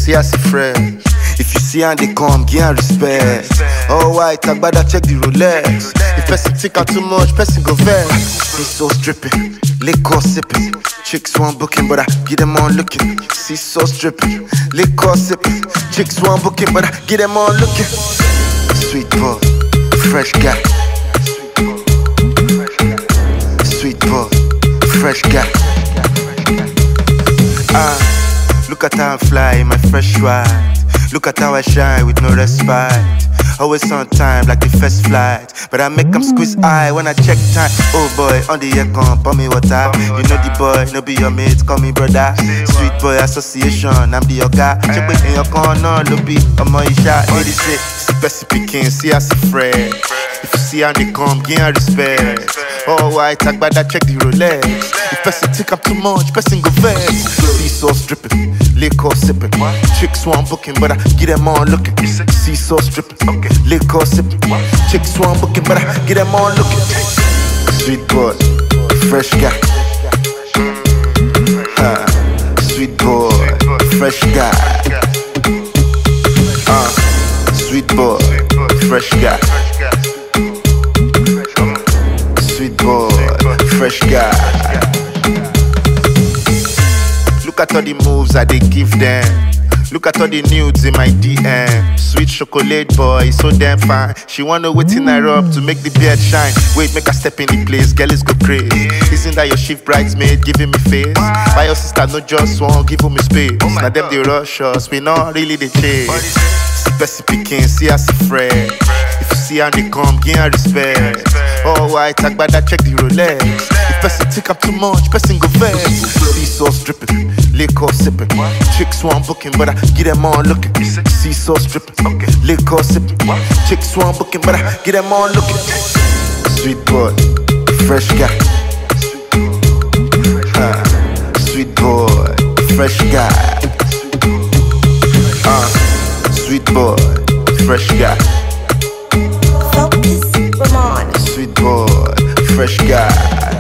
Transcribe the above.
see I see fresh. If you see and they come, give and respect. All white, Agbada check the Rolex. If person think out too much, person go vex. See so stripping, liquor sipping. Chicks want booking, but I get them on looking. See so stripping, liquor sipping. Chicks want booking, but I get them on looking. Sweet boy, fresh guy. Sweet boy, fresh guy. Look at how I fly in my fresh ride. Look at how I shine with no respite. Always on time like the first flight. But I make them squeeze eye when I check time. Oh boy, on the air come, pour me water. You know the boy, no be your mate, call me brother. Sweet boy association, I'm the yoga. Check it in your corner, lobby, I'm on your shot. 86, Bessie picking, see us friend. If you see how they come, give and respect. Oh white, Agbada check the Rolex. If person think I'm too much, person go vex. See sauce dripping, liquor sipping. Chicks want booking, but I get them on looking. See sauce dripping, liquor sipping. Chicks want booking, but I get them on looking. Sweet boy, fresh guy. Sweet boy, fresh guy. Sweet boy, fresh guy. Sweet boy, fresh guy. Look at all the moves I they give them. Look at all the nudes in my DM. Sweet chocolate boy, so damn fine. She wanna wait in I rub to make the beard shine. Wait, make her step in the place, girl is go crazy. Isn't that your shift bridesmaid giving me face? My your sister no just one, give me space. Now them they rush us, we not really the chase. Bessie picking, see us friend. If you see how they come, give and respect. Oh white, Agbada check the Rolex. If person think I'm too much, person go vex. See sauce dripping, liquor sipping. Chicks want booking, but I get them on looking. See sauce dripping, liquor sipping. Chicks want booking, but I get them on looking. Sweet boy, fresh guy. Sweet boy, fresh guy. Sweet boy, fresh guy. Focus, Ramon. Sweet boy, fresh guy.